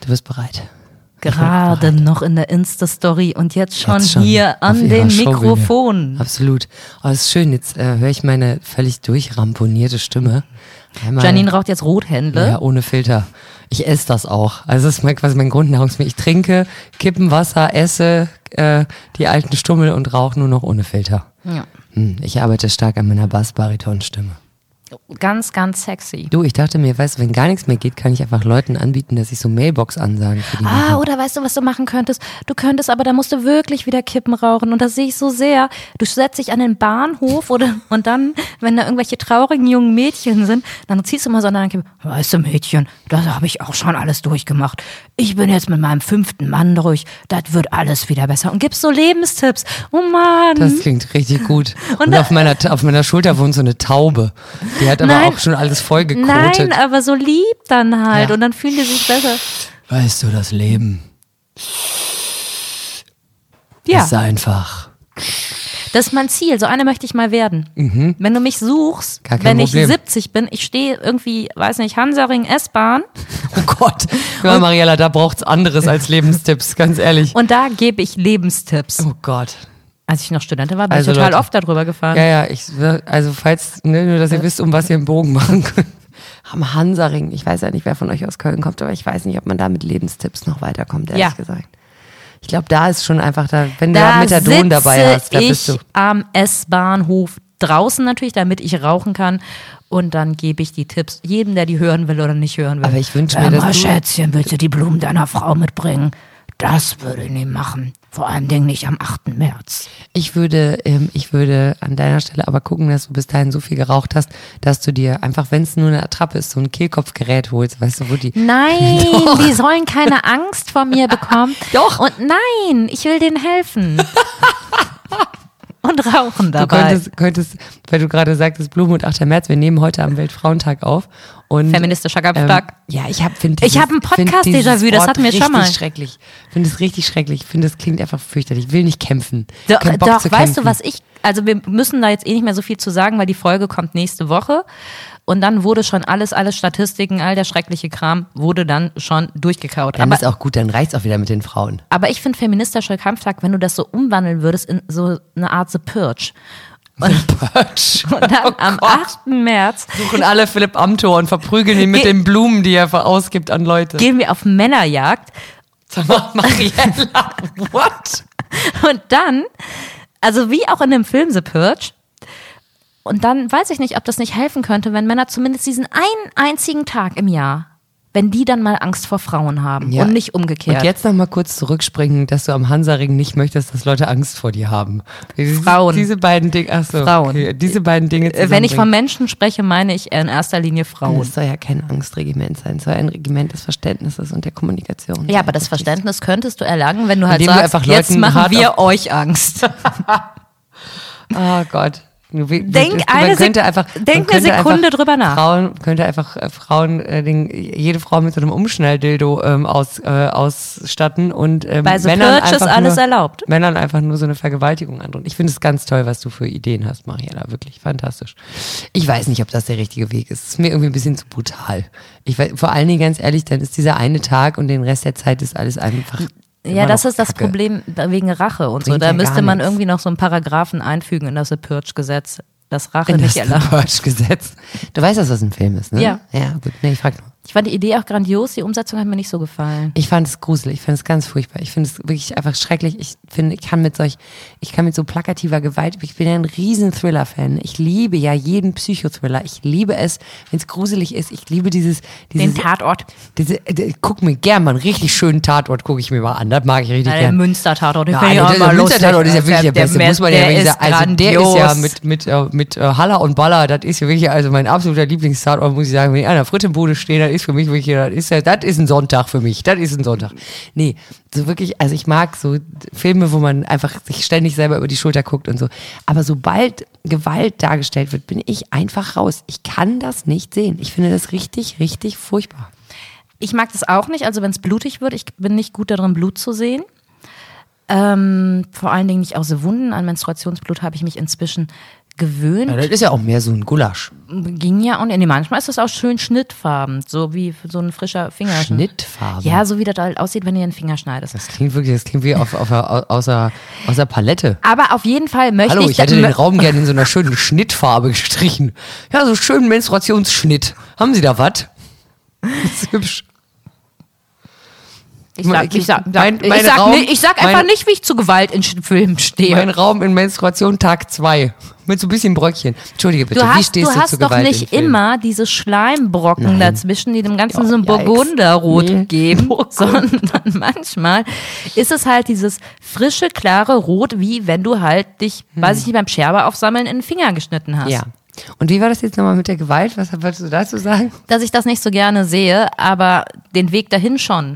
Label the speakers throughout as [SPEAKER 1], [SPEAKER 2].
[SPEAKER 1] Du bist bereit.
[SPEAKER 2] Gerade noch in der Insta-Story und jetzt schon hier an den Mikrofonen.
[SPEAKER 1] Absolut. Oh, das ist schön. Jetzt höre ich meine völlig durchramponierte Stimme.
[SPEAKER 2] Janine raucht jetzt Rothändle.
[SPEAKER 1] Ja, ohne Filter. Ich esse das auch. Also das ist quasi mein Grundnahrungsmittel. Ich trinke Kippenwasser, esse die alten Stummel und rauche nur noch ohne Filter.
[SPEAKER 2] Ja.
[SPEAKER 1] Ich arbeite stark an meiner Bass-Bariton-Stimme.
[SPEAKER 2] Ganz, ganz sexy.
[SPEAKER 1] Du, ich dachte mir, weißt du, wenn gar nichts mehr geht, kann ich einfach Leuten anbieten, dass ich so Mailbox-Ansagen für die mache.
[SPEAKER 2] Oder weißt du, was du machen könntest? Du könntest, aber da musst du wirklich wieder Kippen rauchen und das sehe ich so sehr. Du setzt dich an den Bahnhof und dann, wenn da irgendwelche traurigen jungen Mädchen sind, dann ziehst du mal so an deinen Kippen. Weißt du, Mädchen, das habe ich auch schon alles durchgemacht. Ich bin jetzt mit meinem 5. Mann durch. Das wird alles wieder besser. Und gibst so Lebenstipps. Oh Mann.
[SPEAKER 1] Das klingt richtig gut. Und auf meiner Schulter wohnt so eine Taube. Die hat aber auch schon alles voll gekotet.
[SPEAKER 2] Nein, aber so lieb dann halt. Ja. Und dann fühlen die sich besser.
[SPEAKER 1] Weißt du, das Leben ist einfach.
[SPEAKER 2] Das ist mein Ziel. So eine möchte ich mal werden. Mhm. Wenn du mich suchst, wenn ich 70 bin, ich stehe irgendwie, weiß nicht, Hansaring S-Bahn.
[SPEAKER 1] Oh Gott. Ja, Mariella, da braucht's anderes als Lebenstipps, ganz ehrlich.
[SPEAKER 2] Und da gebe ich Lebenstipps.
[SPEAKER 1] Oh Gott.
[SPEAKER 2] Als ich noch Studentin war, bin ich total oft darüber gefahren.
[SPEAKER 1] Ja, also falls, nur dass ihr wisst, um was ihr einen Bogen machen könnt. Am Hansaring, ich weiß ja nicht, wer von euch aus Köln kommt, aber ich weiß nicht, ob man da mit Lebenstipps noch weiterkommt, ehrlich gesagt. Ich glaube, da ist schon einfach, wenn du da Methadon dabei hast, da bist du.
[SPEAKER 2] Am S-Bahnhof draußen natürlich, damit ich rauchen kann. Und dann gebe ich die Tipps jedem, der die hören will oder nicht hören will.
[SPEAKER 1] Aber ich wünsche mir, dass
[SPEAKER 2] Schätzchen, willst du die Blumen deiner Frau mitbringen? Das würde ich nicht machen. Vor allen Dingen nicht am 8. März.
[SPEAKER 1] Ich würde an deiner Stelle aber gucken, dass du bis dahin so viel geraucht hast, dass du dir einfach, wenn es nur eine Attrappe ist, so ein Kehlkopfgerät holst, weißt du, wo die...
[SPEAKER 2] Nein, die sollen keine Angst vor mir bekommen.
[SPEAKER 1] Doch.
[SPEAKER 2] Und nein, ich will denen helfen. Und rauchen dabei.
[SPEAKER 1] Du könntest, weil du gerade sagtest, Blumen und 8. März, wir nehmen heute am Weltfrauentag auf. Und,
[SPEAKER 2] feministischer Kampftag.
[SPEAKER 1] Ja, ich habe ein
[SPEAKER 2] Podcast-Déjà-vu, das hatten wir schon mal.
[SPEAKER 1] Ich finde es richtig schrecklich. Ich finde, es klingt einfach fürchterlich. Ich will nicht kämpfen.
[SPEAKER 2] Doch, weißt du, was also wir müssen da jetzt nicht mehr so viel zu sagen, weil die Folge kommt nächste Woche. Und dann wurde schon alle Statistiken, all der schreckliche Kram, wurde dann schon durchgekaut.
[SPEAKER 1] Dann ist auch gut, dann reicht's auch wieder mit den Frauen.
[SPEAKER 2] Aber ich finde feministischer Kampftag, wenn du das so umwandeln würdest in so eine Art The Purge. Und dann am 8. März
[SPEAKER 1] suchen alle Philipp Amthor und verprügeln ihn mit den Blumen, die er ausgibt an Leute.
[SPEAKER 2] Gehen wir auf Männerjagd.
[SPEAKER 1] Sag mal, Mariella, what?
[SPEAKER 2] Und dann, also wie auch in dem Film The Purge, und dann weiß ich nicht, ob das nicht helfen könnte, wenn Männer zumindest diesen einen einzigen Tag im Jahr, wenn die dann mal Angst vor Frauen haben und nicht umgekehrt.
[SPEAKER 1] Und jetzt noch mal kurz zurückspringen, dass du am Hansaring nicht möchtest, dass Leute Angst vor dir haben.
[SPEAKER 2] Frauen.
[SPEAKER 1] Diese beiden Dinge,
[SPEAKER 2] Frauen.
[SPEAKER 1] Okay, diese beiden Dinge
[SPEAKER 2] wenn ich von Menschen spreche, meine ich in erster Linie Frauen.
[SPEAKER 1] Das soll ja kein Angstregiment sein, es soll ein Regiment des Verständnisses und der Kommunikation.
[SPEAKER 2] Ja, aber das Verständnis könntest du erlangen, wenn du halt sagst, jetzt machen wir euch Angst.
[SPEAKER 1] Oh Gott.
[SPEAKER 2] Denk eine Sekunde drüber nach.
[SPEAKER 1] Jede Frau mit so einem Umschnalldildo ausstatten und
[SPEAKER 2] bei so
[SPEAKER 1] Männern
[SPEAKER 2] Purge ist alles erlaubt.
[SPEAKER 1] Männern einfach nur so eine Vergewaltigung androhen. Ich finde es ganz toll, was du für Ideen hast, Mariella. Wirklich fantastisch. Ich weiß nicht, ob das der richtige Weg ist. Es ist mir irgendwie ein bisschen zu brutal. Vor allen Dingen, ganz ehrlich, dann ist dieser eine Tag und den Rest der Zeit ist alles einfach...
[SPEAKER 2] Ja, das ist das Problem wegen Rache und so. Da müsste man irgendwie noch so einen Paragraphen einfügen in das Purge-Gesetz, das Rache nicht erlaubt.
[SPEAKER 1] Purge-Gesetz. Du weißt, dass das ein Film ist, ne?
[SPEAKER 2] Ja.
[SPEAKER 1] Ja, gut. Nee, ich frag nur.
[SPEAKER 2] Ich fand die Idee auch grandios, die Umsetzung hat mir nicht so gefallen.
[SPEAKER 1] Ich fand es gruselig, ich fand es ganz furchtbar. Ich finde es wirklich einfach schrecklich. Ich kann mit so plakativer Gewalt, ich bin ja ein riesen Thriller-Fan. Ich liebe ja jeden Psychothriller. Ich liebe es, wenn es gruselig ist. Ich liebe
[SPEAKER 2] den Tatort.
[SPEAKER 1] Guck mir gern mal einen richtig schönen Tatort, gucke ich mir mal an. Das mag ich richtig gerne.
[SPEAKER 2] Der Münster-Tatort, den
[SPEAKER 1] finde ich auch mal lustig. Der Münster-Tatort ist ja wirklich der Beste, muss man ja wirklich sagen. Also der ist ja mit Haller und Baller, das ist ja wirklich also mein absoluter Lieblingstatort, muss ich sagen. Wenn ich an der Frittenbude stehe, das ist für mich wirklich, das ist ein Sonntag für mich. Das ist ein Sonntag. Nee, so wirklich, also ich mag so Filme, wo man einfach sich ständig selber über die Schulter guckt und so. Aber sobald Gewalt dargestellt wird, bin ich einfach raus. Ich kann das nicht sehen. Ich finde das richtig, richtig furchtbar.
[SPEAKER 2] Ich mag das auch nicht, also wenn es blutig wird. Ich bin nicht gut darin, Blut zu sehen. Vor allen Dingen nicht aus Wunden. An Menstruationsblut habe ich mich inzwischen gewöhnt.
[SPEAKER 1] Ja, das ist ja auch mehr so ein Gulasch.
[SPEAKER 2] Ging ja auch nicht. Nee, manchmal ist das auch schön schnittfarben, so wie so ein frischer Finger.
[SPEAKER 1] Schnittfarben?
[SPEAKER 2] Ja, so wie das halt aussieht, wenn du den Finger schneidest.
[SPEAKER 1] Das klingt wie aus der Palette.
[SPEAKER 2] Aber auf jeden Fall möchte
[SPEAKER 1] Hallo, ich hätte den Raum gerne in so einer schönen Schnittfarbe gestrichen. Ja, so schönen Menstruationsschnitt. Haben Sie da was? Das ist hübsch.
[SPEAKER 2] Ich sag einfach nicht, wie ich zu Gewalt in Filmen stehe.
[SPEAKER 1] Mein Raum in Menstruation Tag 2. Mit so ein bisschen Bröckchen. Entschuldige bitte, wie stehst du zu Gewalt?
[SPEAKER 2] Du hast doch nicht immer diese Schleimbrocken dazwischen, die dem Ganzen so ein Burgunderrot geben, sondern manchmal ist es halt dieses frische, klare Rot, wie wenn du halt dich, weiß ich nicht, beim Scherbe aufsammeln in den Finger geschnitten hast.
[SPEAKER 1] Ja. Und wie war das jetzt nochmal mit der Gewalt? Was wolltest du dazu sagen?
[SPEAKER 2] Dass ich das nicht so gerne sehe, aber den Weg dahin schon.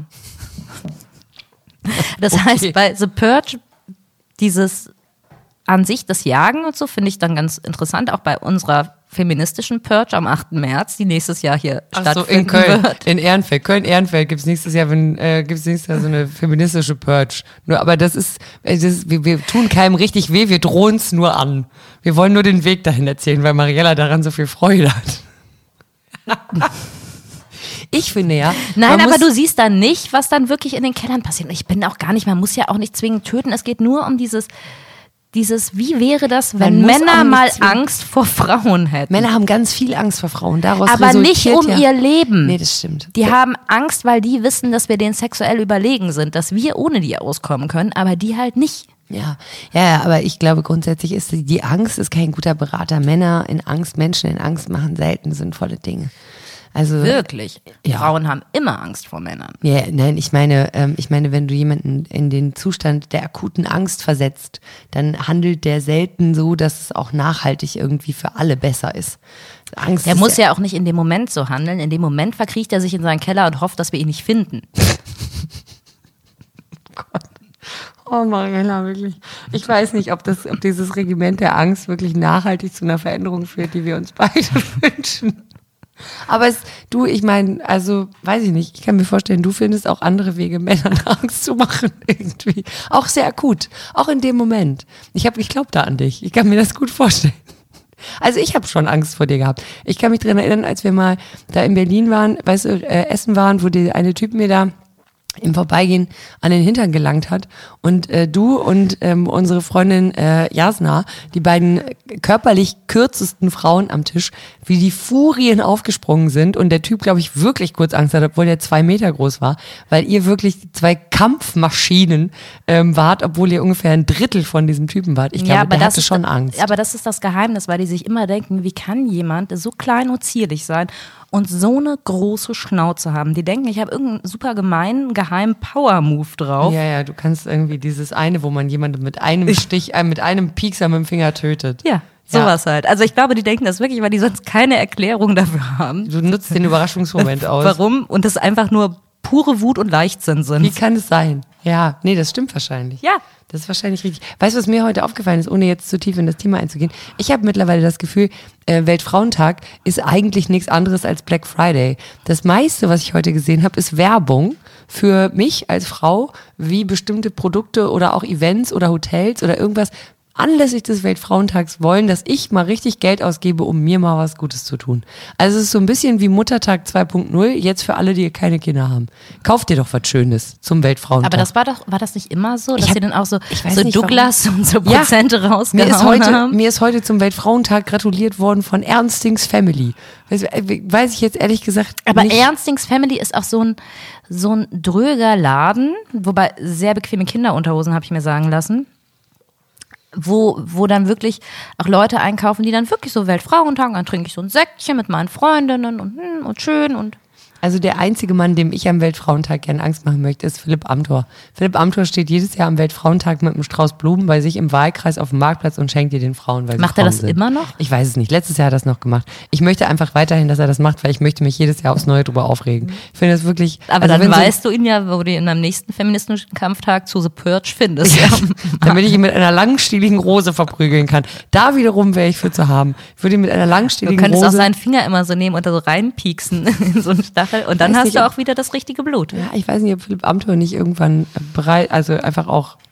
[SPEAKER 2] Das heißt, bei The Purge, dieses an sich, das Jagen und so, finde ich dann ganz interessant, auch bei unserer feministischen Purge am 8. März, die nächstes Jahr hier stattfinden
[SPEAKER 1] in Köln,
[SPEAKER 2] wird.
[SPEAKER 1] In Ehrenfeld. Köln-Ehrenfeld gibt es nächstes Jahr so eine feministische Purge. Nur, aber wir tun keinem richtig weh, wir drohen es nur an. Wir wollen nur den Weg dahin erzählen, weil Mariella daran so viel Freude hat. Ich finde ja.
[SPEAKER 2] Nein, aber du siehst dann nicht, was dann wirklich in den Kellern passiert. Und ich bin auch gar nicht, man muss ja auch nicht zwingend töten. Es geht nur um dieses, wie wäre das, wenn Männer mal Angst vor Frauen hätten?
[SPEAKER 1] Männer haben ganz viel Angst vor Frauen. Daraus
[SPEAKER 2] aber nicht um ihr Leben.
[SPEAKER 1] Nee, das stimmt.
[SPEAKER 2] Die haben Angst, weil die wissen, dass wir denen sexuell überlegen sind, dass wir ohne die auskommen können, aber die halt nicht.
[SPEAKER 1] Ja, aber ich glaube grundsätzlich ist die Angst ist kein guter Berater. Menschen in Angst machen selten sinnvolle Dinge. Also,
[SPEAKER 2] wirklich?
[SPEAKER 1] Ja.
[SPEAKER 2] Frauen haben immer Angst vor Männern.
[SPEAKER 1] Ja, nein, ich meine, wenn du jemanden in den Zustand der akuten Angst versetzt, dann handelt der selten so, dass es auch nachhaltig irgendwie für alle besser ist. Angst
[SPEAKER 2] der muss ja auch nicht in dem Moment so handeln. In dem Moment verkriecht er sich in seinen Keller und hofft, dass wir ihn nicht finden.
[SPEAKER 1] Oh Mariella, wirklich. Ich weiß nicht, ob dieses Regiment der Angst wirklich nachhaltig zu einer Veränderung führt, die wir uns beide wünschen. Aber ich meine, also weiß ich nicht, ich kann mir vorstellen, du findest auch andere Wege, Männern Angst zu machen irgendwie. Auch sehr akut, auch in dem Moment. Ich glaube da an dich, ich kann mir das gut vorstellen. Also ich habe schon Angst vor dir gehabt. Ich kann mich daran erinnern, als wir mal da in Berlin waren, essen waren, wo der eine Typ mir da im Vorbeigehen an den Hintern gelangt hat und du und unsere Freundin Jasna, die beiden körperlich kürzesten Frauen am Tisch, wie die Furien aufgesprungen sind und der Typ, glaube ich, wirklich kurz Angst hat, obwohl der 2 Meter groß war, weil ihr wirklich 2 Kampfmaschinen wart, obwohl ihr ungefähr ein Drittel von diesem Typen wart. Ich glaube, der hatte schon Angst.
[SPEAKER 2] Aber das ist das Geheimnis, weil die sich immer denken, wie kann jemand so klein und zierlich sein und so eine große Schnauze haben. Die denken, ich habe irgendeinen super gemeinen, geheimen Power-Move drauf.
[SPEAKER 1] Ja, du kannst irgendwie dieses eine, wo man jemanden mit einem Stich, mit einem Piekser mit dem Finger tötet.
[SPEAKER 2] Ja, sowas halt. Also ich glaube, die denken das wirklich, weil die sonst keine Erklärung dafür haben.
[SPEAKER 1] Du nutzt den Überraschungsmoment aus.
[SPEAKER 2] Warum? Und das einfach nur pure Wut und Leichtsinn sind.
[SPEAKER 1] Wie kann es sein? Ja, nee, das stimmt wahrscheinlich.
[SPEAKER 2] Ja.
[SPEAKER 1] Das ist wahrscheinlich richtig. Weißt du, was mir heute aufgefallen ist, ohne jetzt zu tief in das Thema einzugehen? Ich habe mittlerweile das Gefühl, Weltfrauentag ist eigentlich nichts anderes als Black Friday. Das meiste, was ich heute gesehen habe, ist Werbung für mich als Frau, wie bestimmte Produkte oder auch Events oder Hotels oder irgendwas anlässlich des Weltfrauentags wollen, dass ich mal richtig Geld ausgebe, um mir mal was Gutes zu tun. Also es ist so ein bisschen wie Muttertag 2.0, jetzt für alle, die keine Kinder haben. Kauft dir doch was Schönes zum Weltfrauentag.
[SPEAKER 2] Aber das war das nicht immer so, dass sie dann auch so
[SPEAKER 1] nicht,
[SPEAKER 2] Douglas warum. Und so Prozente rausgehauen haben?
[SPEAKER 1] Mir ist heute zum Weltfrauentag gratuliert worden von Ernstings Family. Weiß ich jetzt ehrlich gesagt
[SPEAKER 2] aber
[SPEAKER 1] nicht.
[SPEAKER 2] Ernstings Family ist auch so ein dröger Laden, wobei sehr bequeme Kinderunterhosen, habe ich mir sagen lassen. Wo dann wirklich auch Leute einkaufen, die dann wirklich so Weltfrauentag, dann trinke ich so ein Säckchen mit meinen Freundinnen und schön und
[SPEAKER 1] Also der einzige Mann, dem ich am Weltfrauentag gerne Angst machen möchte, ist Philipp Amthor. Philipp Amthor steht jedes Jahr am Weltfrauentag mit einem Strauß Blumen bei sich im Wahlkreis auf dem Marktplatz und schenkt die den Frauen, weil sie
[SPEAKER 2] Macht
[SPEAKER 1] Frauen
[SPEAKER 2] er das
[SPEAKER 1] sind.
[SPEAKER 2] immer noch?
[SPEAKER 1] Ich weiß es nicht. Letztes Jahr hat er das noch gemacht. Ich möchte einfach weiterhin, dass er das macht, weil ich möchte mich jedes Jahr aufs Neue drüber aufregen. Ich finde das wirklich...
[SPEAKER 2] Aber also dann weißt du ihn ja, wo du ihn am nächsten feministischen Kampftag zu The Purge findest.
[SPEAKER 1] Ja, damit ich ihn mit einer langstieligen Rose verprügeln kann. Da wiederum wäre ich für zu haben. Ich würde ihn mit einer langstieligen Rose...
[SPEAKER 2] Du könntest auch seinen Finger immer so nehmen und da so reinpieksen in so einen Stachel und dann hast du auch wieder das richtige Blut.
[SPEAKER 1] Ja, ich weiß nicht, ob Philipp Amthor nicht irgendwann bereit, also einfach auch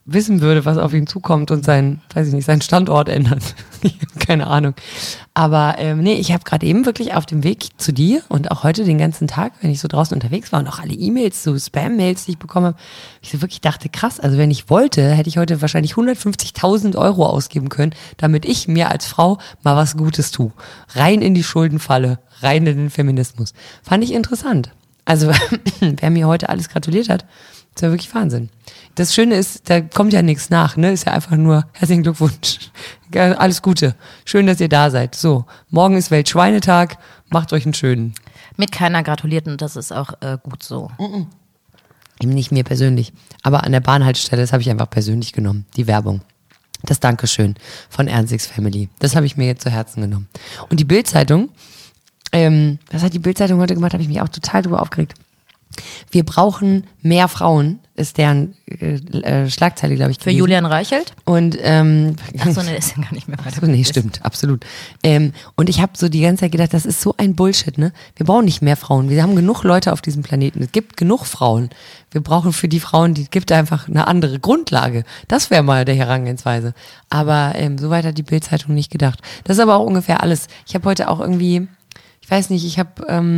[SPEAKER 1] wissen würde, was auf ihn zukommt und seinen Standort ändert. Keine Ahnung. Aber ich habe gerade eben wirklich auf dem Weg zu dir und auch heute den ganzen Tag, wenn ich so draußen unterwegs war und auch alle E-Mails, so Spam-Mails, die ich bekommen habe, ich so wirklich dachte, krass, also wenn ich wollte, hätte ich heute wahrscheinlich 150.000 € ausgeben können, damit ich mir als Frau mal was Gutes tue. Rein in die Schuldenfalle, rein in den Feminismus. Fand ich interessant. Also wer mir heute alles gratuliert hat, ist ja wirklich Wahnsinn. Das Schöne ist, da kommt ja nichts nach, ne? Ist ja einfach nur herzlichen Glückwunsch. Alles Gute. Schön, dass ihr da seid. So, morgen ist Weltschweinetag. Macht euch einen schönen.
[SPEAKER 2] Mit keiner gratuliert und das ist auch gut so.
[SPEAKER 1] Eben nicht mir persönlich. Aber an der Bahnhaltestelle, das habe ich einfach persönlich genommen. Die Werbung. Das Dankeschön von Ernstix Family. Das habe ich mir jetzt zu Herzen genommen. Und die Bild-Zeitung, was hat die Bild-Zeitung heute gemacht? Habe ich mich auch total drüber aufgeregt. Wir brauchen mehr Frauen, ist deren Schlagzeile, glaube ich.
[SPEAKER 2] Für Julian Reichelt?
[SPEAKER 1] Und
[SPEAKER 2] achso, ne, ist ja gar nicht mehr weiter.
[SPEAKER 1] Nee, stimmt, absolut. Und ich habe so die ganze Zeit gedacht, das ist so ein Bullshit, ne? Wir brauchen nicht mehr Frauen. Wir haben genug Leute auf diesem Planeten. Es gibt genug Frauen. Wir brauchen für die Frauen, die gibt einfach eine andere Grundlage. Das wäre mal der Herangehensweise. Aber so weit hat die Bild-Zeitung nicht gedacht. Das ist aber auch ungefähr alles. Ich habe heute auch irgendwie, ich weiß nicht, ich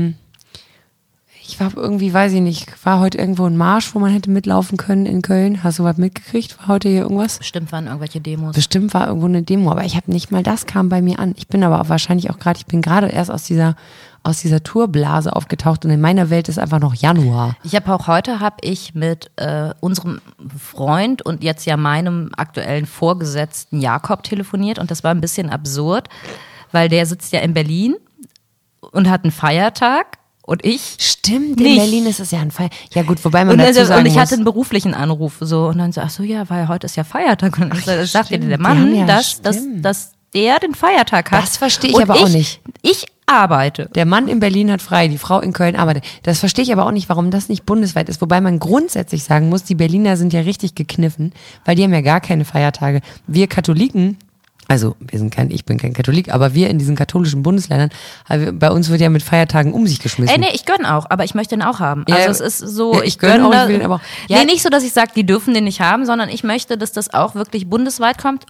[SPEAKER 1] war irgendwie, weiß ich nicht, war heute irgendwo ein Marsch, wo man hätte mitlaufen können in Köln. Hast du was mitgekriegt? War heute hier irgendwas?
[SPEAKER 2] Bestimmt waren irgendwelche Demos.
[SPEAKER 1] Bestimmt war irgendwo eine Demo, aber ich habe nicht mal das kam bei mir an. Ich bin aber auch wahrscheinlich auch gerade, ich bin gerade erst aus dieser Tourblase aufgetaucht und in meiner Welt ist einfach noch Januar.
[SPEAKER 2] Ich habe auch heute mit unserem Freund und jetzt ja meinem aktuellen Vorgesetzten Jakob telefoniert und das war ein bisschen absurd, weil der sitzt ja in Berlin und hat einen Feiertag. Und ich?
[SPEAKER 1] Stimmt, in Berlin ist es ja ein Feiertag. Ja gut, wobei man dazu sagen muss.
[SPEAKER 2] Und ich hatte einen beruflichen Anruf so und dann so, ach so, ja, weil heute ist ja Feiertag. Und dann sagt dir der Mann, dass der den Feiertag hat.
[SPEAKER 1] Das verstehe ich aber auch nicht.
[SPEAKER 2] Ich arbeite.
[SPEAKER 1] Der Mann in Berlin hat frei, die Frau in Köln arbeitet. Das verstehe ich aber auch nicht, warum das nicht bundesweit ist. Wobei man grundsätzlich sagen muss, die Berliner sind ja richtig gekniffen, weil die haben ja gar keine Feiertage. Wir Katholiken, also ich bin kein Katholik, aber wir in diesen katholischen Bundesländern, bei uns wird ja mit Feiertagen um sich geschmissen.
[SPEAKER 2] Nee, ich gönne auch, aber ich möchte den auch haben.
[SPEAKER 1] Ja,
[SPEAKER 2] also es ist so,
[SPEAKER 1] ja, ich gönne auch, ich will den aber auch. Ja.
[SPEAKER 2] Nee, nicht so, dass ich sage, die dürfen den nicht haben, sondern ich möchte, dass das auch wirklich bundesweit kommt.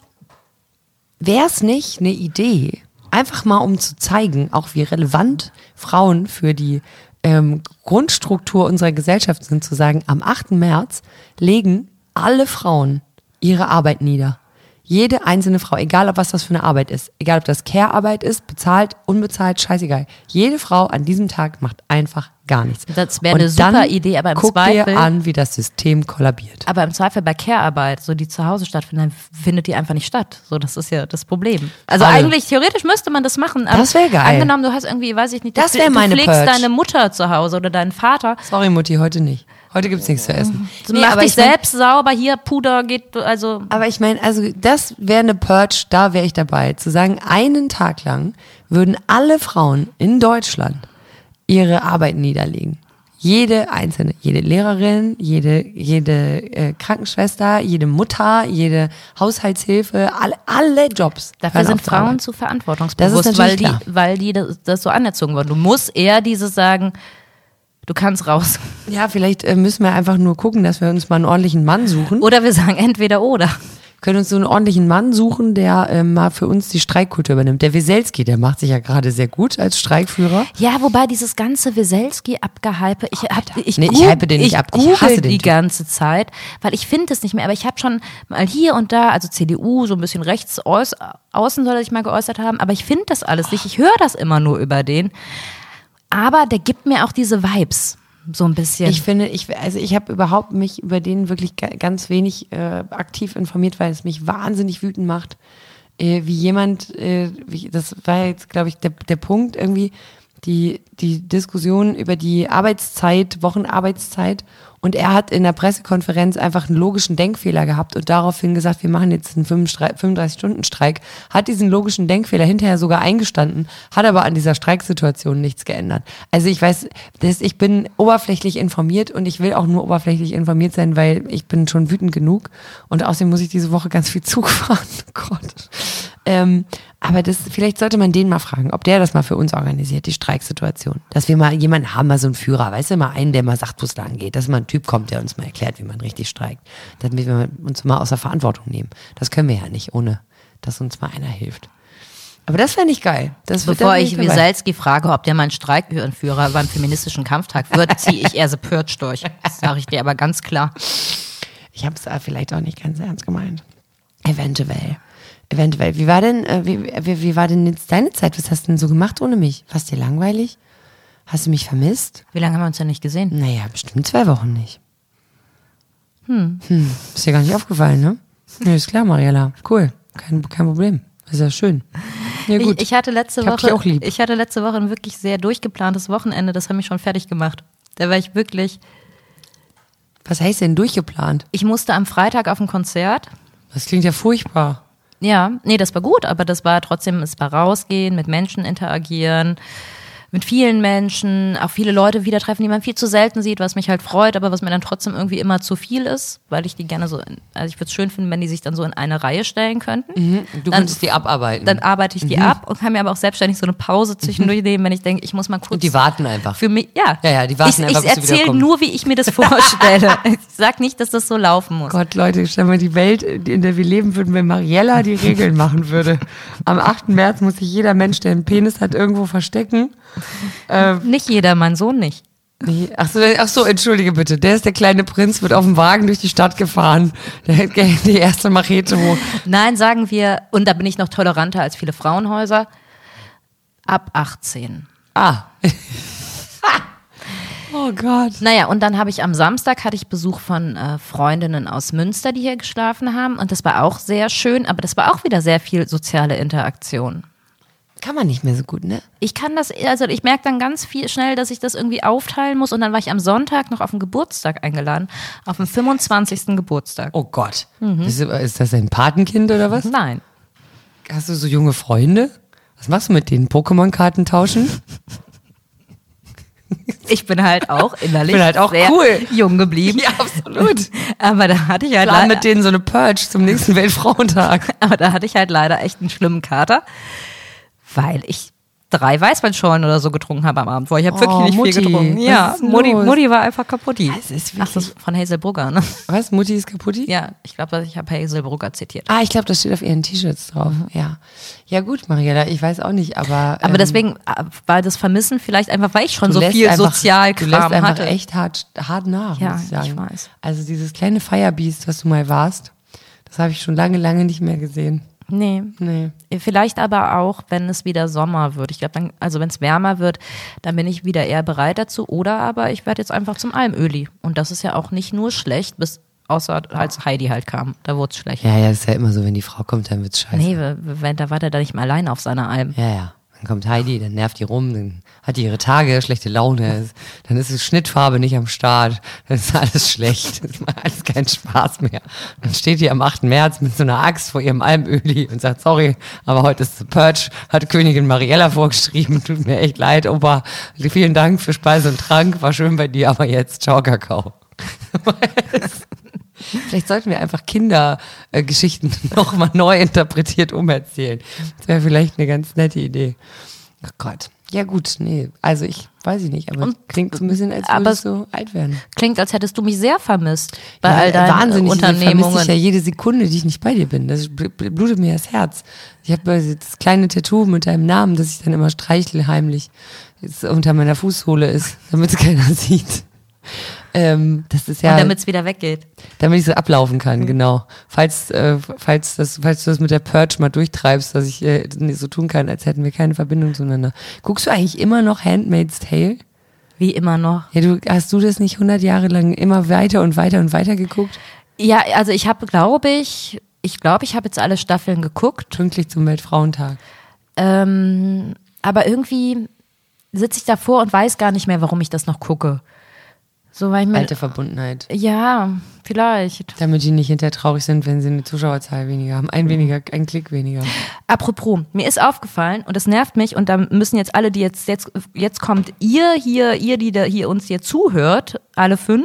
[SPEAKER 1] Wäre es nicht eine Idee, einfach mal um zu zeigen, auch wie relevant Frauen für die Grundstruktur unserer Gesellschaft sind, zu sagen, am 8. März legen alle Frauen ihre Arbeit nieder. Jede einzelne Frau, egal ob was das für eine Arbeit ist, egal ob das Care-Arbeit ist, bezahlt, unbezahlt, scheißegal. Jede Frau an diesem Tag macht einfach gar nichts.
[SPEAKER 2] Das wäre eine super Idee, aber im Zweifel...
[SPEAKER 1] Guck dir an, wie das System kollabiert.
[SPEAKER 2] Aber im Zweifel bei Care-Arbeit, so die zu Hause stattfindet, findet die einfach nicht statt. So, das ist ja das Problem. Also eigentlich, theoretisch müsste man das machen. Aber
[SPEAKER 1] das wäre geil.
[SPEAKER 2] Angenommen, du hast irgendwie, weiß ich nicht,
[SPEAKER 1] das wäre meine
[SPEAKER 2] du pflegst deine Mutter zu Hause oder deinen Vater.
[SPEAKER 1] Sorry Mutti, heute nicht. Heute gibt's nichts zu essen.
[SPEAKER 2] Mach dich selbst sauber, hier Puder geht, also...
[SPEAKER 1] Aber ich meine, also das wäre eine Purge, da wäre ich dabei. Zu sagen, einen Tag lang würden alle Frauen in Deutschland ihre Arbeit niederlegen. Jede einzelne, jede Lehrerin, jede Krankenschwester, jede Mutter, jede Haushaltshilfe, alle Jobs.
[SPEAKER 2] Dafür sind Frauen zu verantwortungsbewusst, weil die das so anerzogen wurden. Du musst eher dieses sagen... Du kannst raus.
[SPEAKER 1] Ja, vielleicht müssen wir einfach nur gucken, dass wir uns mal einen ordentlichen Mann suchen.
[SPEAKER 2] Oder wir sagen entweder oder.
[SPEAKER 1] Wir können uns so einen ordentlichen Mann suchen, der mal für uns die Streikkultur übernimmt. Der Weselski, der macht sich ja gerade sehr gut als Streikführer.
[SPEAKER 2] Ja, wobei dieses ganze Weselski-Abgehype, ich
[SPEAKER 1] hype den nicht ab, ich hasse den
[SPEAKER 2] die ganze Zeit, weil ich finde es nicht mehr, aber ich habe schon mal hier und da, also CDU, so ein bisschen rechts außen soll er sich mal geäußert haben, aber ich finde das alles nicht, ich höre das immer nur über den. Aber der gibt mir auch diese Vibes, so ein bisschen.
[SPEAKER 1] Ich finde, ich habe überhaupt mich über den wirklich ganz wenig aktiv informiert, weil es mich wahnsinnig wütend macht, wie jemand, das war jetzt, glaube ich, der Punkt irgendwie, die Diskussion über die Arbeitszeit, Wochenarbeitszeit, und er hat in der Pressekonferenz einfach einen logischen Denkfehler gehabt und daraufhin gesagt, wir machen jetzt einen 35-Stunden-Streik, hat diesen logischen Denkfehler hinterher sogar eingestanden, hat aber an dieser Streiksituation nichts geändert. Also ich weiß, ich bin oberflächlich informiert und ich will auch nur oberflächlich informiert sein, weil ich bin schon wütend genug und außerdem muss ich diese Woche ganz viel Zug fahren. Oh Gott. Aber vielleicht sollte man den mal fragen, ob der das mal für uns organisiert, die Streiksituation. Dass wir mal jemanden haben, mal so einen Führer, weißt du, mal einen, der mal sagt, wo es lang geht. Dass mal ein Typ kommt, der uns mal erklärt, wie man richtig streikt. Damit wir uns mal aus der Verantwortung nehmen. Das können wir ja nicht, ohne dass uns mal einer hilft. Aber das fände ich geil.
[SPEAKER 2] Bevor ich Wieselski frage, ob der mal einen Streikführer beim feministischen Kampftag wird, ziehe ich eher The Purge durch. Das sage ich dir aber ganz klar.
[SPEAKER 1] Ich habe es vielleicht auch nicht ganz ernst gemeint. Eventuell. Wie war denn jetzt deine Zeit? Was hast du denn so gemacht ohne mich? War's dir langweilig? Hast du mich vermisst?
[SPEAKER 2] Wie lange haben wir uns denn nicht gesehen?
[SPEAKER 1] Naja, bestimmt 2 Wochen nicht. Ist dir gar nicht aufgefallen, ne? Ja, ist klar, Mariella. Cool. Kein Problem. Ist ja schön. Ja, gut.
[SPEAKER 2] Ich hatte letzte Woche ein wirklich sehr durchgeplantes Wochenende. Das hat mich schon fertig gemacht. Da war ich wirklich...
[SPEAKER 1] Was heißt denn durchgeplant?
[SPEAKER 2] Ich musste am Freitag auf ein Konzert.
[SPEAKER 1] Das klingt ja furchtbar.
[SPEAKER 2] Ja, nee, das war gut, aber das war trotzdem, es war rausgehen, mit Menschen interagieren, mit vielen Menschen, auch viele Leute wieder treffen, die man viel zu selten sieht, was mich halt freut, aber was mir dann trotzdem irgendwie immer zu viel ist, weil ich die gerne so, also ich würde es schön finden, wenn die sich dann so in eine Reihe stellen könnten.
[SPEAKER 1] Du könntest die abarbeiten.
[SPEAKER 2] Dann arbeite ich die ab und kann mir aber auch selbstständig so eine Pause zwischendurch nehmen, wenn ich denke, ich muss mal kurz.
[SPEAKER 1] Und die warten einfach.
[SPEAKER 2] Für mich, ja.
[SPEAKER 1] Ja, die warten einfach, bis du
[SPEAKER 2] Ich erzähle nur, wie ich mir das vorstelle. Ich sag nicht, dass das so laufen muss.
[SPEAKER 1] Gott, Leute, stell mal die Welt, in der wir leben würden, wenn Mariella die Regeln machen würde. Am 8. März muss sich jeder Mensch, der einen Penis hat, irgendwo verstecken.
[SPEAKER 2] Nicht jeder, mein Sohn nicht.
[SPEAKER 1] Nee. Ach so, entschuldige bitte. Der ist der kleine Prinz, wird auf dem Wagen durch die Stadt gefahren. Der hält die erste Machete hoch.
[SPEAKER 2] Nein, sagen wir, und da bin ich noch toleranter als viele Frauenhäuser, ab 18.
[SPEAKER 1] Oh Gott.
[SPEAKER 2] Naja, und dann habe ich am Samstag hatte ich Besuch von Freundinnen aus Münster, die hier geschlafen haben. Und das war auch sehr schön, aber das war auch wieder sehr viel soziale Interaktion.
[SPEAKER 1] Kann man nicht mehr so gut, ne?
[SPEAKER 2] Ich kann das, also ich merke dann ganz viel schnell, dass ich das irgendwie aufteilen muss. Und dann war ich am Sonntag noch auf den Geburtstag eingeladen, auf den 25. Geburtstag.
[SPEAKER 1] Oh Gott. Ist das ein Patenkind oder was?
[SPEAKER 2] Nein.
[SPEAKER 1] Hast du so junge Freunde? Was machst du mit denen? Pokémon-Karten tauschen?
[SPEAKER 2] Ich bin halt auch innerlich
[SPEAKER 1] sehr
[SPEAKER 2] cool jung geblieben.
[SPEAKER 1] Ja, absolut.
[SPEAKER 2] Aber da hatte ich halt
[SPEAKER 1] leider mit denen so eine Purge zum nächsten Weltfrauentag.
[SPEAKER 2] Aber da hatte ich halt leider echt einen schlimmen Kater, weil ich 3 Weißweinschorlen oder so getrunken habe am Abend. Ich habe wirklich nicht
[SPEAKER 1] Mutti,
[SPEAKER 2] viel getrunken. Ja, Mutti war einfach kaputti.
[SPEAKER 1] Das ist
[SPEAKER 2] das ist von Hazel Brugger, ne?
[SPEAKER 1] Was? Mutti ist kaputti?
[SPEAKER 2] Ja, ich glaube, ich habe Hazel Brugger zitiert.
[SPEAKER 1] Ich glaube, das steht auf ihren T-Shirts drauf. Ja. Ja gut, Mariella, ich weiß auch nicht, aber...
[SPEAKER 2] Aber deswegen war das Vermissen vielleicht einfach, weil ich schon so viel Sozialkram hatte.
[SPEAKER 1] Du lässt einfach echt hart nach,
[SPEAKER 2] ja,
[SPEAKER 1] muss ich sagen.
[SPEAKER 2] Ich weiß.
[SPEAKER 1] Also dieses kleine Firebeast, was du mal warst, das habe ich schon lange nicht mehr gesehen.
[SPEAKER 2] Nee. Vielleicht aber auch, wenn es wieder Sommer wird. Ich glaube, also wenn es wärmer wird, dann bin ich wieder eher bereit dazu. Oder aber ich werde jetzt einfach zum Almöli. Und das ist ja auch nicht nur schlecht, außer als Heidi halt kam. Da wurde es schlecht.
[SPEAKER 1] Ja, das ist ja immer so, wenn die Frau kommt, dann wird's scheiße.
[SPEAKER 2] Nee, da war der da nicht mal alleine auf seiner Alm.
[SPEAKER 1] Ja. Dann kommt Heidi, dann nervt die rum, dann hat die ihre Tage, schlechte Laune, dann ist es Schnittfarbe nicht am Start, dann ist alles schlecht, das macht alles keinen Spaß mehr. Dann steht die am 8. März mit so einer Axt vor ihrem Almöli und sagt, sorry, aber heute ist The Purge, hat Königin Mariella vorgeschrieben, tut mir echt leid, Opa, vielen Dank für Speise und Trank, war schön bei dir, aber jetzt, ciao Kakao. Vielleicht sollten wir einfach Kindergeschichten nochmal neu interpretiert umerzählen. Das wäre vielleicht eine ganz nette Idee. Oh Gott. Ja gut, nee. Also ich weiß nicht, aber klingt so ein bisschen, als würdest du so alt werden.
[SPEAKER 2] Klingt, als hättest du mich sehr vermisst bei all deinen wahnsinnig, Unternehmungen.
[SPEAKER 1] Ich vermisse dich ja jede Sekunde, die ich nicht bei dir bin. Das blutet mir das Herz. Ich habe das kleine Tattoo mit deinem Namen, das ich dann immer streichle heimlich, jetzt unter meiner Fußsohle ist, damit es keiner sieht. Das ist ja,
[SPEAKER 2] und damit es wieder weggeht.
[SPEAKER 1] Damit ich so ablaufen kann, genau. Falls du das mit der Purge mal durchtreibst, dass ich so tun kann, als hätten wir keine Verbindung zueinander. Guckst du eigentlich immer noch Handmaid's Tale?
[SPEAKER 2] Wie immer noch?
[SPEAKER 1] Ja, hast du das nicht 100 Jahre lang immer weiter und weiter und weiter geguckt?
[SPEAKER 2] Ja, also ich habe, glaube ich habe jetzt alle Staffeln geguckt.
[SPEAKER 1] Pünktlich zum Weltfrauentag.
[SPEAKER 2] Aber irgendwie sitze ich davor und weiß gar nicht mehr, warum ich das noch gucke. So, weil ich
[SPEAKER 1] alte Verbundenheit.
[SPEAKER 2] Ja, vielleicht.
[SPEAKER 1] Damit die nicht hinterher traurig sind, wenn sie eine Zuschauerzahl weniger haben. Ein Klick weniger.
[SPEAKER 2] Apropos, mir ist aufgefallen, und das nervt mich, und da müssen jetzt alle, die jetzt kommt ihr, die da hier uns hier zuhört, alle 5,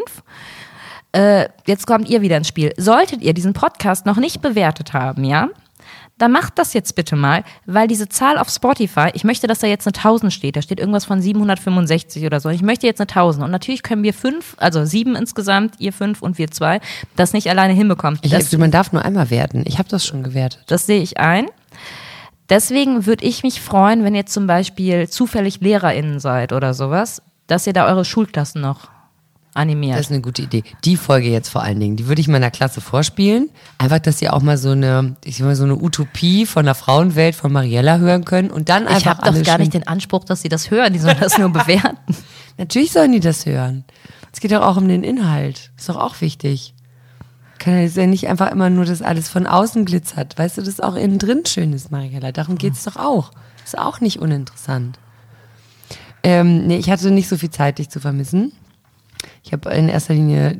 [SPEAKER 2] jetzt kommt ihr wieder ins Spiel. Solltet ihr diesen Podcast noch nicht bewertet haben, ja, dann macht das jetzt bitte mal, weil diese Zahl auf Spotify, ich möchte, dass da jetzt eine 1000 steht, da steht irgendwas von 765 oder so, ich möchte jetzt eine 1000 und natürlich können wir 5, also 7 insgesamt, ihr 5 und wir 2, das nicht alleine hinbekommen.
[SPEAKER 1] Man darf nur einmal werten, ich habe das schon gewertet.
[SPEAKER 2] Das sehe ich ein. Deswegen würde ich mich freuen, wenn ihr zum Beispiel zufällig LehrerInnen seid oder sowas, dass ihr da eure Schulklassen noch animiert.
[SPEAKER 1] Das ist eine gute Idee. Die Folge jetzt vor allen Dingen, die würde ich meiner Klasse vorspielen. Einfach, dass sie auch mal so eine Utopie von der Frauenwelt von Mariella hören können und dann einfach.
[SPEAKER 2] Ich habe doch gar nicht den Anspruch, dass sie das hören, die sollen das nur bewerten.
[SPEAKER 1] Natürlich sollen die das hören. Es geht doch auch um den Inhalt. Ist doch auch wichtig. Kann ja nicht einfach immer nur, dass alles von außen glitzert. Weißt du, dass auch innen drin schön ist, Mariella. Darum geht's doch auch. Ist auch nicht uninteressant. Nee, ich hatte nicht so viel Zeit, dich zu vermissen. Ich habe in erster Linie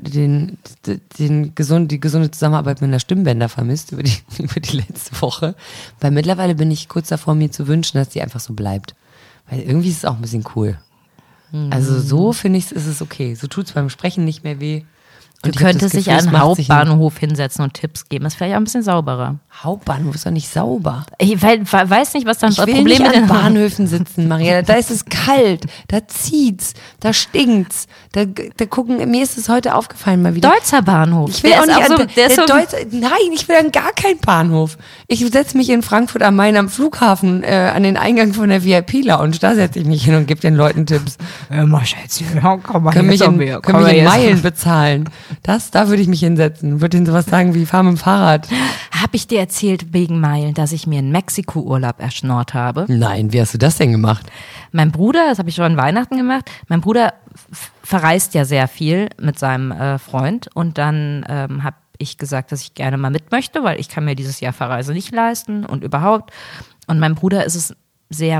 [SPEAKER 1] die gesunde Zusammenarbeit mit einer Stimmbänder vermisst über die letzte Woche. Weil mittlerweile bin ich kurz davor, mir zu wünschen, dass die einfach so bleibt. Weil irgendwie ist es auch ein bisschen cool. Also so finde ich, ist es okay. So tut es beim Sprechen nicht mehr weh.
[SPEAKER 2] Du könntest dich an einen Hauptbahnhof hinsetzen und Tipps geben. Das ist vielleicht auch ein bisschen sauberer.
[SPEAKER 1] Hauptbahnhof ist doch nicht sauber.
[SPEAKER 2] Ich weiß nicht, was dann
[SPEAKER 1] das Problem mit den Bahnhöfen sitzen, Maria. Da ist es kalt, da zieht's, da stinkt's. Da gucken, mir ist es heute aufgefallen mal wieder.
[SPEAKER 2] Deutzer Bahnhof.
[SPEAKER 1] Ich will auch nicht nein, ich will an gar keinen Bahnhof. Ich setze mich in Frankfurt am Main am Flughafen an den Eingang von der VIP-Lounge. Da setze ich mich hin und gebe den Leuten Tipps.
[SPEAKER 2] Mal Schätzchen, komm mal
[SPEAKER 1] können mich in Meilen bezahlen. Da würde ich mich hinsetzen. Würde ihnen sowas sagen wie, fahr mit dem Fahrrad.
[SPEAKER 2] Habe ich dir erzählt wegen Meilen, dass ich mir einen Mexiko-Urlaub erschnort habe?
[SPEAKER 1] Nein, wie hast du das denn gemacht?
[SPEAKER 2] Mein Bruder, das habe ich schon an Weihnachten gemacht, mein Bruder verreist ja sehr viel mit seinem Freund und dann habe ich gesagt, dass ich gerne mal mit möchte, weil ich kann mir dieses Jahr Verreise nicht leisten und überhaupt. Und mein Bruder ist sehr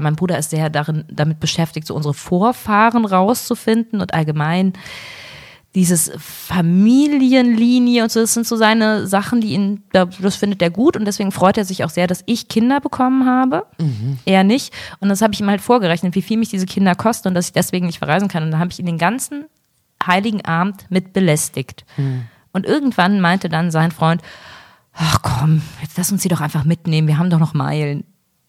[SPEAKER 2] damit beschäftigt, so unsere Vorfahren rauszufinden und allgemein dieses Familienlinie und so, das sind so seine Sachen, das findet er gut und deswegen freut er sich auch sehr, dass ich Kinder bekommen habe. Er nicht. Und das habe ich ihm halt vorgerechnet, wie viel mich diese Kinder kosten und dass ich deswegen nicht verreisen kann. Und dann habe ich ihn den ganzen Heiligen Abend mit belästigt. Und irgendwann meinte dann sein Freund, ach komm, jetzt lass uns die doch einfach mitnehmen, wir haben doch noch Meilen.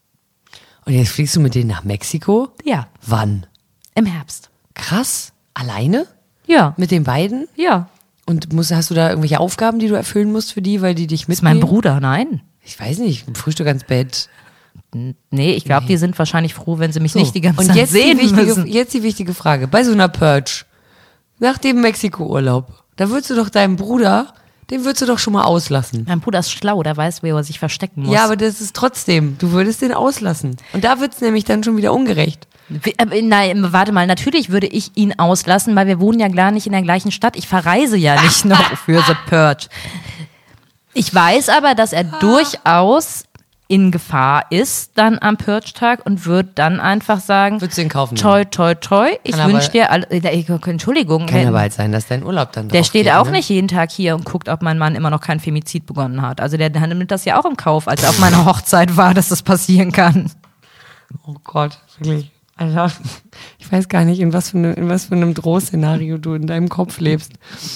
[SPEAKER 1] Und jetzt fliegst du mit denen nach Mexiko?
[SPEAKER 2] Ja.
[SPEAKER 1] Wann?
[SPEAKER 2] Im Herbst.
[SPEAKER 1] Krass. Alleine?
[SPEAKER 2] Ja.
[SPEAKER 1] Mit den beiden?
[SPEAKER 2] Ja.
[SPEAKER 1] Und hast du da irgendwelche Aufgaben, die du erfüllen musst für die, weil die dich mitnehmen?
[SPEAKER 2] Das ist mein Bruder, nein.
[SPEAKER 1] Ich weiß nicht, Frühstück ans Bett.
[SPEAKER 2] Nee, ich glaube, die sind wahrscheinlich froh, wenn sie mich nicht die ganze Zeit sehen müssen.
[SPEAKER 1] Jetzt die wichtige Frage. Bei so einer Purge, nach dem Mexiko-Urlaub, da würdest du doch deinem Bruder, den würdest du doch schon mal auslassen.
[SPEAKER 2] Mein Bruder ist schlau, der weiß, wo er sich verstecken muss.
[SPEAKER 1] Ja, aber das ist trotzdem, du würdest den auslassen. Und da wird es nämlich dann schon wieder ungerecht.
[SPEAKER 2] Nein, warte mal, natürlich würde ich ihn auslassen, weil wir wohnen ja gar nicht in der gleichen Stadt. Ich verreise ja nicht noch für The Purge. Ich weiß aber, dass er durchaus in Gefahr ist dann am Purge-Tag und würde dann einfach sagen,
[SPEAKER 1] würdest du ihn kaufen?
[SPEAKER 2] Toi, toi, toi, ich wünsche dir alle, Entschuldigung.
[SPEAKER 1] Kann aber halt sein, dass dein Urlaub dann
[SPEAKER 2] der steht auch nicht jeden Tag hier und guckt, ob mein Mann immer noch kein Femizid begonnen hat. Also der nimmt das ja auch im Kauf, als er auf meiner Hochzeit war, dass das passieren kann.
[SPEAKER 1] Oh Gott, wirklich. Alter, ich weiß gar nicht, in was für einem Drohszenario du in deinem Kopf lebst.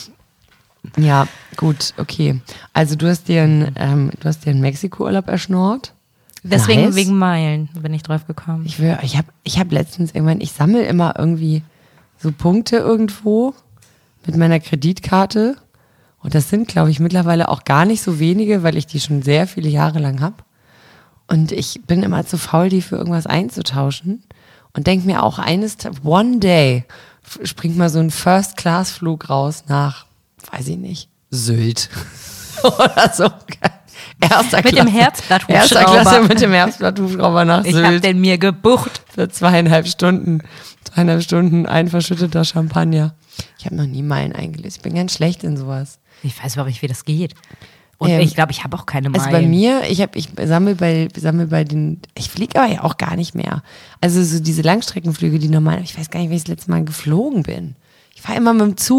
[SPEAKER 1] Ja, gut, okay. Also du hast dir einen Mexiko-Urlaub erschnort.
[SPEAKER 2] Deswegen
[SPEAKER 1] nice.
[SPEAKER 2] Wegen Meilen bin ich drauf gekommen.
[SPEAKER 1] Ich hab letztens irgendwann, ich sammle immer irgendwie so Punkte irgendwo mit meiner Kreditkarte. Und das sind, glaube ich, mittlerweile auch gar nicht so wenige, weil ich die schon sehr viele Jahre lang habe. Und ich bin immer zu faul, die für irgendwas einzutauschen. Und denke mir auch one day springt mal so ein First-Class-Flug raus nach, weiß ich nicht, Sylt. Oder so. Erster
[SPEAKER 2] mit
[SPEAKER 1] Klasse.
[SPEAKER 2] Dem Herzblatt-Hubschrauber.
[SPEAKER 1] Erster Klasse mit dem Herzblatt-Hubschrauber nach Sylt.
[SPEAKER 2] Ich habe den mir gebucht.
[SPEAKER 1] Für 2,5 Stunden. 2,5 Stunden ein verschütteter Champagner. Ich habe noch nie Meilen eingelöst. Ich bin ganz schlecht in sowas.
[SPEAKER 2] Ich weiß überhaupt nicht, wie das geht. Und ich glaube, ich habe auch keine Meilen.
[SPEAKER 1] Also bei mir, ich sammle bei den, ich fliege aber ja auch gar nicht mehr. Also so diese Langstreckenflüge, die normal, ich weiß gar nicht, wie ich das letzte Mal geflogen bin. Ich fahre immer mit dem Zug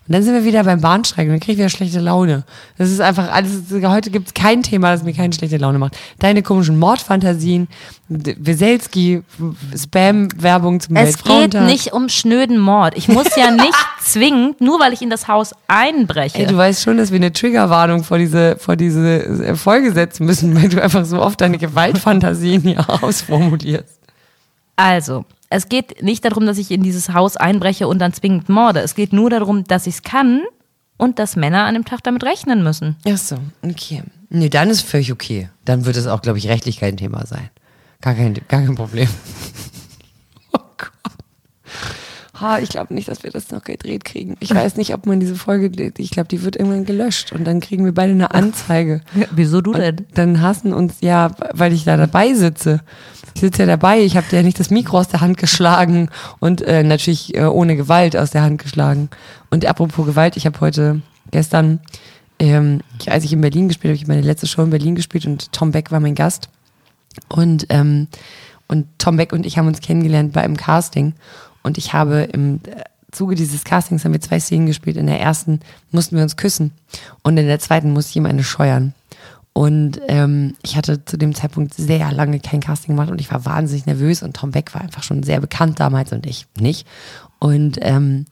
[SPEAKER 1] Und dann sind wir wieder beim Bahnstreik und dann kriege ich wieder schlechte Laune. Das ist einfach alles, heute gibt es kein Thema, das mir keine schlechte Laune macht. Deine komischen Mordfantasien, Weselski, Spam-Werbung zum Weltfrauentag.
[SPEAKER 2] Es geht nicht um schnöden Mord. Ich muss ja nicht zwingend, nur weil ich in das Haus einbreche.
[SPEAKER 1] Ey, du weißt schon, dass wir eine Triggerwarnung vor diese Folge setzen müssen, weil du einfach so oft deine Gewaltfantasien hier ausformulierst.
[SPEAKER 2] Also, es geht nicht darum, dass ich in dieses Haus einbreche und dann zwingend morde. Es geht nur darum, dass ich es kann und dass Männer an dem Tag damit rechnen müssen.
[SPEAKER 1] Ach so, okay. Nee, dann ist völlig okay. Dann wird es auch, glaube ich, rechtlich kein Thema sein. Gar kein Problem. Oh Gott. Ich glaube nicht, dass wir das noch gedreht kriegen. Ich weiß nicht, ob man diese Folge, ich glaube, die wird irgendwann gelöscht und dann kriegen wir beide eine Anzeige.
[SPEAKER 2] Ja, wieso du denn?
[SPEAKER 1] Und dann hassen uns, ja, weil ich da dabei sitze. Ich sitze ja dabei, ich habe dir ja nicht das Mikro aus der Hand geschlagen und natürlich ohne Gewalt aus der Hand geschlagen. Und apropos Gewalt, ich habe gestern, als ich in Berlin gespielt habe, ich habe meine letzte Show in Berlin gespielt und Tom Beck war mein Gast. Und Tom Beck und ich haben uns kennengelernt bei einem Casting. Und ich habe im Zuge dieses Castings haben wir 2 Szenen gespielt. In der ersten mussten wir uns küssen und in der zweiten musste ich ihm eine scheuern. Und ich hatte zu dem Zeitpunkt sehr lange kein Casting gemacht und ich war wahnsinnig nervös und Tom Beck war einfach schon sehr bekannt damals und ich nicht. Und dann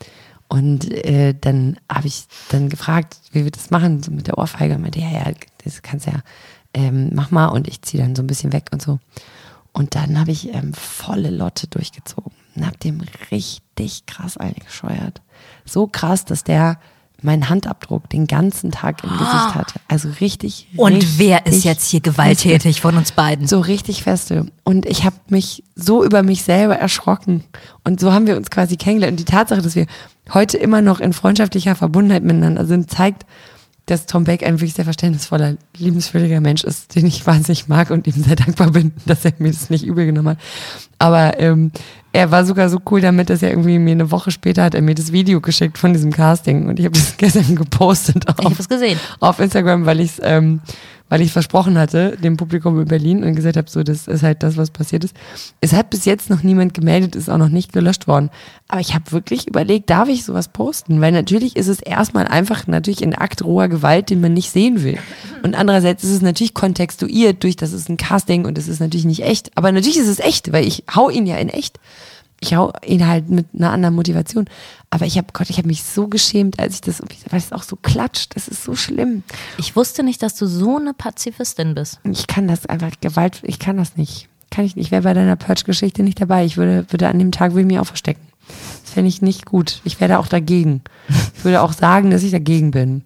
[SPEAKER 1] habe ich dann gefragt, wie wir das machen, so mit der Ohrfeige. Und meinte, ja, das kannst ja, mach mal und ich ziehe dann so ein bisschen weg und so. Und dann habe ich volle Lotte durchgezogen und habe dem richtig krass eingescheuert. So krass, dass der meinen Handabdruck den ganzen Tag im Gesicht hatte. Also richtig.
[SPEAKER 2] Und wer ist jetzt hier gewalttätig von uns beiden?
[SPEAKER 1] So richtig feste. Und ich habe mich so über mich selber erschrocken. Und so haben wir uns quasi kennengelernt. Und die Tatsache, dass wir heute immer noch in freundschaftlicher Verbundenheit miteinander sind, zeigt, dass Tom Beck ein wirklich sehr verständnisvoller, liebenswürdiger Mensch ist, den ich wahnsinnig mag und ihm sehr dankbar bin, dass er mir das nicht übel genommen hat. Aber er war sogar so cool damit, dass er irgendwie mir eine Woche später hat er mir das Video geschickt von diesem Casting und ich habe das gestern gepostet auf Instagram, weil ich versprochen hatte, dem Publikum in Berlin und gesagt habe, so, das ist halt das, was passiert ist. Es hat bis jetzt noch niemand gemeldet, ist auch noch nicht gelöscht worden. Aber ich habe wirklich überlegt, darf ich sowas posten? Weil natürlich ist es erstmal einfach natürlich ein Akt roher Gewalt, den man nicht sehen will. Und andererseits ist es natürlich kontextuiert durch, das ist ein Casting und es ist natürlich nicht echt. Aber natürlich ist es echt, weil ich hau ihn ja in echt. Ich hau ihn halt mit einer anderen Motivation. Aber ich habe mich so geschämt, als ich das, weil es auch so klatscht. Das ist so schlimm.
[SPEAKER 2] Ich wusste nicht, dass du so eine Pazifistin bist.
[SPEAKER 1] Ich kann das einfach, ich kann das nicht. Kann ich nicht. Ich wäre bei deiner Purge-Geschichte nicht dabei. Ich würde an dem Tag mich auch verstecken. Das fände ich nicht gut. Ich wäre da auch dagegen. Ich würde auch sagen, dass ich dagegen bin.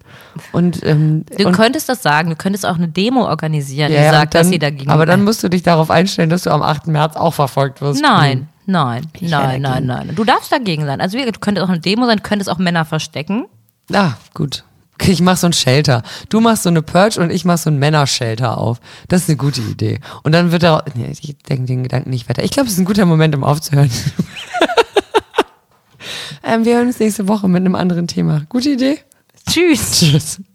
[SPEAKER 2] Du könntest das sagen. Du könntest auch eine Demo organisieren, die sagt, dass sie dagegen
[SPEAKER 1] aber dann musst du dich darauf einstellen, dass du am 8. März auch verfolgt wirst.
[SPEAKER 2] Nein. Du darfst dagegen sein. Also du könntest auch eine Demo sein, du könntest auch Männer verstecken.
[SPEAKER 1] Ah, gut. Okay, ich mach so ein Shelter. Du machst so eine Purge und ich mach so ein Männer-Shelter auf. Das ist eine gute Idee. Und dann wird ich denke den Gedanken nicht weiter. Ich glaube, es ist ein guter Moment, um aufzuhören. Wir hören uns nächste Woche mit einem anderen Thema. Gute Idee?
[SPEAKER 2] Tschüss.